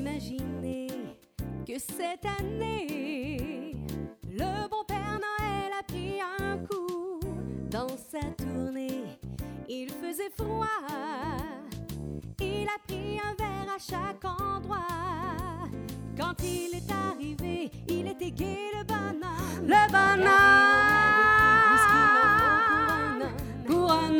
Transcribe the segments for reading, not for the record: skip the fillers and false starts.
Imaginez que cette année, le bon Père Noël a pris un coup. Dans sa tournée, il faisait froid. Il a pris un verre à chaque endroit. Quand il est arrivé, il était gai le bonhomme. Le bonhomme pour un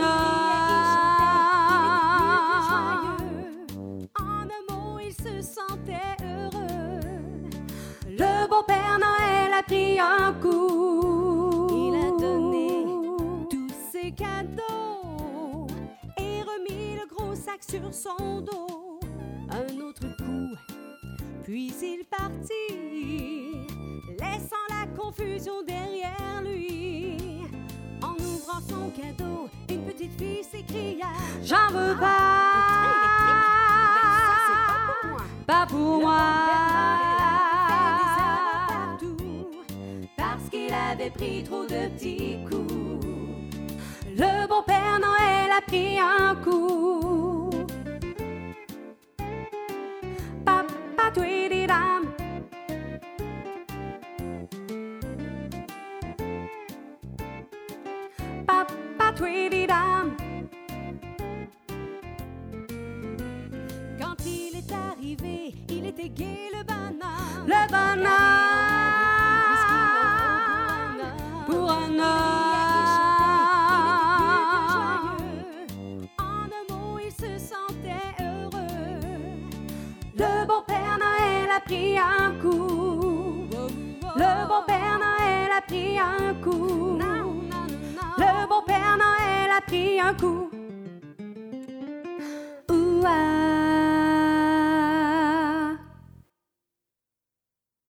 homme. En un mot, il se sentait heureux. Le bon Père Noël a pris un coup. Il a donné tous ses cadeaux et remis le gros sac sur son dos. Un autre coup, puis il partit, laissant la confusion derrière lui. En ouvrant son cadeau, une petite fille s'écria: j'en veux pas, pas pour moi. Parce qu'il avait pris trop de petits coups. Le bon Père Noël a pris un coup. Papa tweedidam. Papa tweedidam. Quand il est arrivé, il était gai le bonhomme. Le bonhomme pour un homme. En un mot, il se sentait heureux. Le bon Père Noël a pris un coup. Le bon Père Noël a pris un coup. Le bon Père Noël a pris un coup.